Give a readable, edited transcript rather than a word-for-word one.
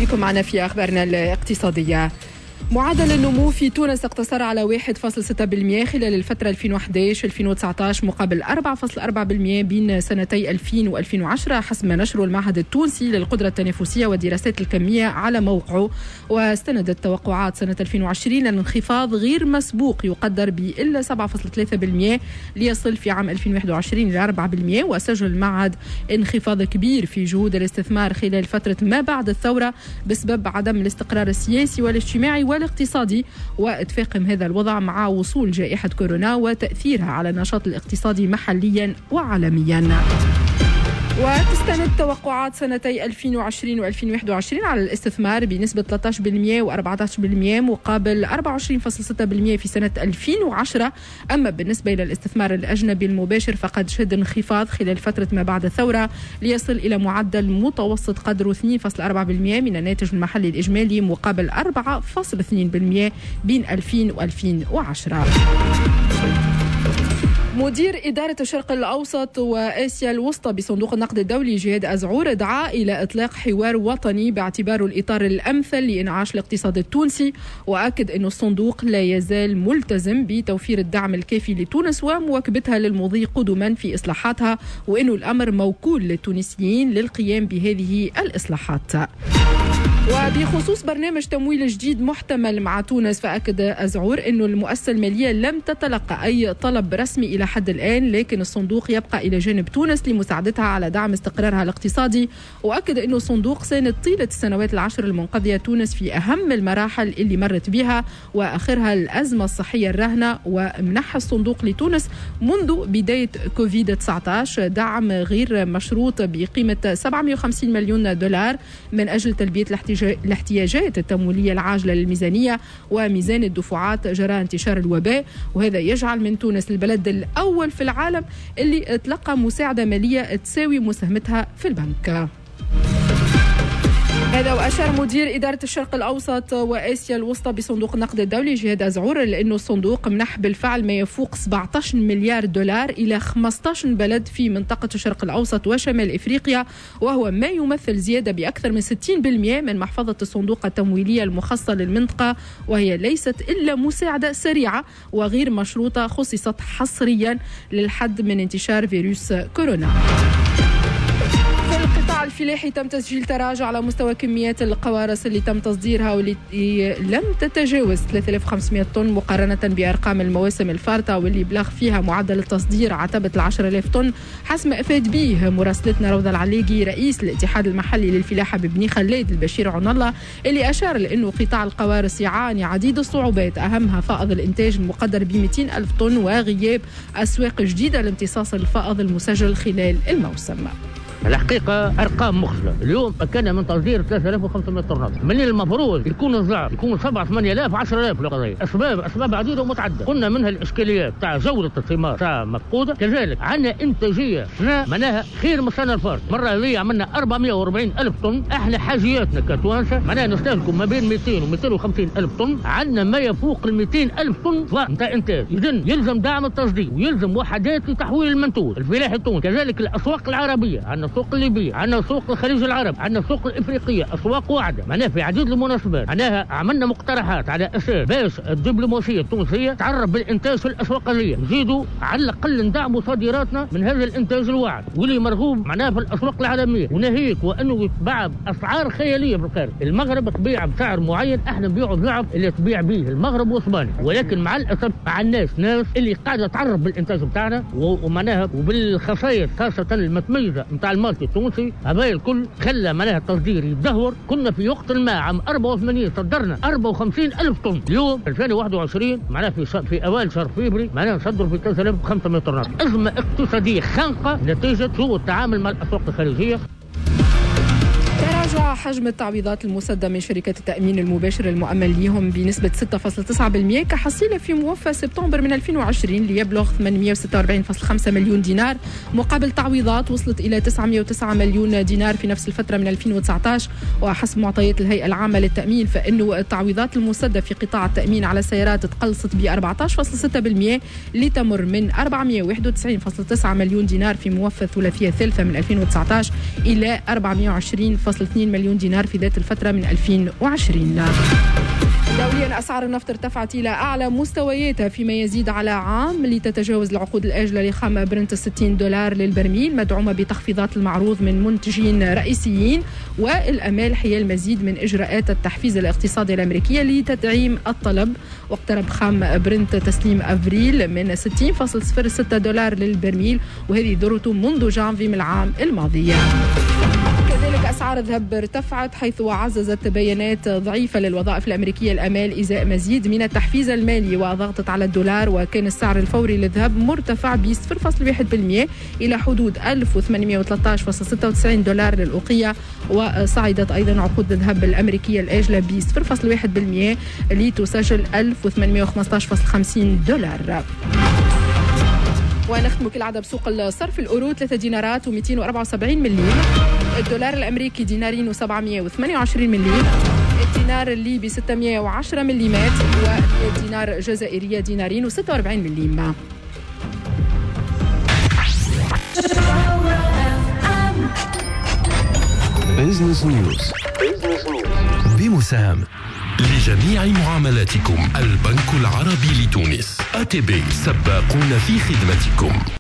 بكم معنا في أخبارنا الاقتصادية. معدل النمو في تونس اقتصر على 1.6% خلال الفترة 2011-2019 مقابل 4.4% بين سنتي 2000 و2010 حسب ما نشره المعهد التونسي للقدرة التنافسية والدراسات الكمية على موقعه. واستندت توقعات سنة 2020 لانخفاض غير مسبوق يقدر بإلا 7.3% ليصل في عام 2021 إلى 4%. وسجل المعهد انخفاض كبير في جهود الاستثمار خلال فترة ما بعد الثورة بسبب عدم الاستقرار السياسي والاجتماعي والاقتصادي واتفاقم هذا الوضع مع وصول جائحة كورونا وتأثيرها على النشاط الاقتصادي محليا وعالميا. وتستند توقعات سنتي 2020 و2021 على الاستثمار بنسبة 13% و14% مقابل 24.6% في سنة 2010. أما بالنسبة إلى الاستثمار الأجنبي المباشر فقد شهد انخفاض خلال فترة ما بعد الثورة ليصل إلى معدل متوسط قدره 2.4% من الناتج المحلي الإجمالي مقابل 4.2% بين 2000 و2010. مدير إدارة الشرق الأوسط وآسيا الوسطى بصندوق النقد الدولي جهاد أزعور دعا إلى إطلاق حوار وطني باعتباره الإطار الأمثل لإنعاش الاقتصاد التونسي. وأكد أن الصندوق لا يزال ملتزم بتوفير الدعم الكافي لتونس ومواكبتها للمضي قدما في إصلاحاتها وأنه الأمر موكول للتونسيين للقيام بهذه الإصلاحات. وبخصوص برنامج تمويل جديد محتمل مع تونس فأكد أزعور أن المؤسسة المالية لم تتلقى أي طلب رسمي إلى حد الآن لكن الصندوق يبقى إلى جانب تونس لمساعدتها على دعم استقرارها الاقتصادي. وأكد أن الصندوق ساند طيلة السنوات العشر المنقضية تونس في أهم المراحل اللي مرت بها وآخرها الأزمة الصحية الراهنة. ومنح الصندوق لتونس منذ بداية كوفيد-19 دعم غير مشروط بقيمة 750 مليون دولار من أجل تلبية الاحتياجات التمويلية العاجلة للميزانية وميزان الدفعات جراء انتشار الوباء. وهذا يجعل من تونس البلد الأول في العالم اللي تلقى مساعدة مالية تساوي مساهمتها في البنك. هذا وأشار مدير إدارة الشرق الأوسط وآسيا الوسطى بصندوق النقد الدولي جهاد أزعور لأنه الصندوق منح بالفعل ما يفوق 17 مليار دولار إلى 15 بلد في منطقة الشرق الأوسط وشمال إفريقيا وهو ما يمثل زيادة بأكثر من 60% من محفظة الصندوق التمويلية المخصصة للمنطقة وهي ليست إلا مساعدة سريعة وغير مشروطة خصصت حصريا للحد من انتشار فيروس كورونا. في القطاع الفلاحي تم تسجيل تراجع على مستوى كميات القوارص اللي تم تصديرها والتي لم تتجاوز 3500 طن مقارنة بأرقام المواسم الفارطة واللي بلغ فيها معدل التصدير عتبة 10,000 طن حسب ما أفاد به مراسلتنا روضة العلاقي رئيس الاتحاد المحلي للفلاحة ببني خلاد البشير عون الله اللي أشار لأنه قطاع القوارص يعاني عديد الصعوبات أهمها فائض الإنتاج المقدر ب 200,000 طن وغياب أسواق جديدة لامتصاص الفائض المسجل خلال الموسم. الحقيقة أرقام مخزلة. اليوم كان من تصدير 3500 طن من المفروض يكون الضعف يكون 7-8,000 10,000 القضية. أسباب عديدة ومتعددة قلنا منها الإشكاليات تاع جودة الثمار تاع مفقودة كذلك عندنا إنتاجية معناها خير من السنة الفارطة. مرة هذه عملنا 440,000 طن احنا حاجياتنا كتوانسة معناها نستهلكوا ما بين 200 و250,000 طن عندنا ما يفوق 200,000 طن نتاع إنتاج. إذن يلزم دعم التصدير ويلزم وحدات لتحويل المنتوج الفلاحي التونسي. كذلك الأسواق العربية عندنا سوق الليبية عندنا سوق الخليج العربي عندنا سوق الإفريقية أسواق واعدة معناها في عديد المناسبات معناها عملنا مقترحات على أساس باش الدبلوماسية التونسية تعرف بالإنتاج في الأسواق الليبية نزيدوا على الأقل ندعموا صادراتنا من هذا الإنتاج الواعد واللي مرغوب معناها في الأسواق العالمية وناهيك وأنه يتباع بأسعار خيالية في الخارج. المغرب تبيع بسعر معين احنا نبيعوا الضعف اللي تبيع به المغرب واسبانيا ولكن مع الأسف مع الناس اللي قاعدة تعرف بالإنتاج بتاعنا ومعناها وبالخصائص خاصة المتميزة نتاع الماركت التونسي هذا الكل خلى معناها التصدير يتدهور. كنا في وقت ما عام 84 صدرنا 54,000 طن اليوم 2021 معناها في اوائل شهر فبراير معناها نصدر في 3,500 طن. ازمه اقتصاديه خانقه نتيجه سوء التعامل مع الاسواق الخارجيه. تراجع حجم التعويضات المسدة من شركة التأمين المباشر المؤمن لهم بنسبة 6.9% كحصيلة في موفى سبتمبر من 2020 ليبلغ 846.5 مليون دينار مقابل تعويضات وصلت إلى 909 مليون دينار في نفس الفترة من 2019. وحسب معطيات الهيئة العامة للتأمين فإنه التعويضات المسدة في قطاع التأمين على السيارات تقلصت ب 14.6% لتمر من 491.9 مليون دينار في موفى الثلاثية الثالثة من 2019 إلى 420.2 مليون دينار في ذات الفترة من 2020. دوليا أسعار النفط ارتفعت إلى أعلى مستوياتها فيما يزيد على عام لتتجاوز العقود الآجلة لخام برنت $60 للبرميل، مدعومة بتخفيضات المعروض من منتجين رئيسيين والأمال حيال المزيد من إجراءات التحفيز الاقتصادي الأمريكية لتدعيم الطلب. واقترب خام برنت تسليم أفريل من $60.06 للبرميل، وهذه ذروته منذ جانفي من العام الماضي. كذلك أسعار الذهب ارتفعت حيث عززت بيانات ضعيفة للوظائف الأمريكية الأمال إزاء مزيد من التحفيز المالي وضغطت على الدولار، وكان السعر الفوري للذهب مرتفع ب 0.1% إلى حدود $1813.96 للأوقية، وصعدت أيضا عقود الذهب الأمريكية الآجلة ب 0.1% لتسجل $1815.50. ونختم كالعادة بسوق الصرف. الأورو 3 دينارات و274 مليم، الدولار الأمريكي دينارين و728 مليم، الدينار الليبي 610 مليمات، والدينار الجزائرية دينارين و46 مليم. بيزنس نيوز بمساهم لجميع معاملاتكم البنك العربي لتونس. ATB سباقون في خدمتكم.